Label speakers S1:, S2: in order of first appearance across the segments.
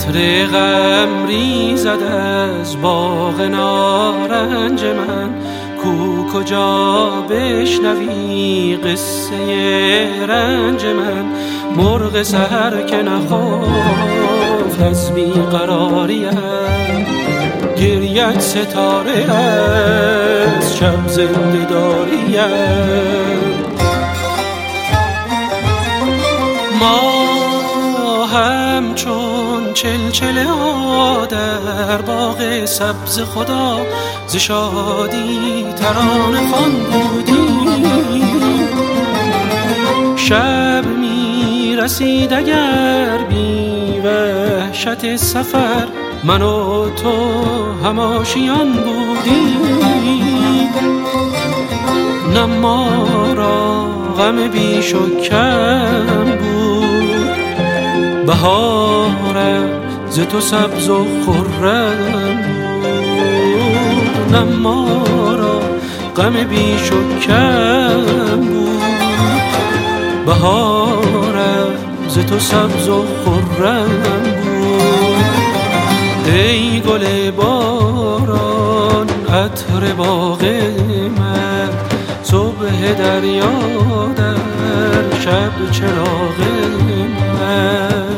S1: عطر غم ریزد از باغ نارنج من، کو کجا بشنوی قصه رنج من. مرغ سحر که نخفت از بیقراریم، گریت ستاره از شب زنده داریم. ما همچون چلچله ها در باغ سبز خدا، ز شادی ترانه خوان بودیم. شب می رسید اگر بی وحشت سفر، من و تو هم آشیان بودیم. نه ما را غم بیش و کم بود، بهارم ز تو سبز و خرم بود. نه ما را غم بیش و کم بود، بهارم ز تو سبز و خرم بود. ای گل باران عطر باغ من، صبح دریا در شب چراغ من.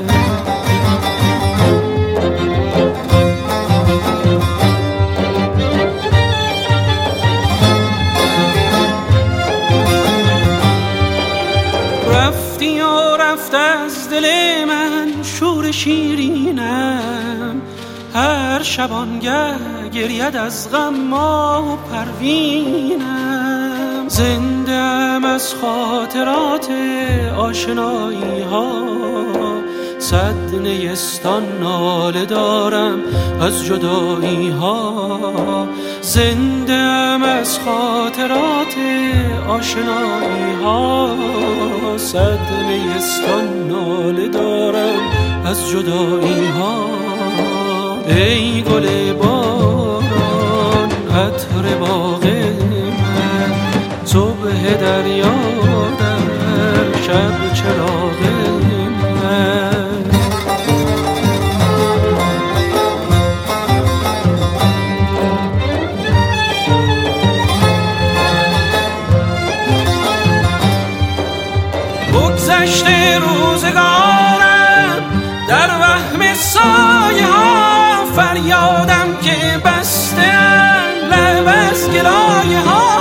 S1: رفتی و رفت از دل من شور شیرینم، هر شبانگه گرید از غم ماه و پروینم. زنده‌ام از خاطرات آشنایی ها، صد نیستان ناله دارم از جدایی ها. زنده‌ام از خاطرات آشنایی ها، صد نیستان ناله دارم از جدایی ها. ای گل باران عطر باغ من، صبح دریا در شب چراغ من. بگذشته روزگارم در وهم سایه ها، فریادم که بسته‌ام لب از گلایه ها.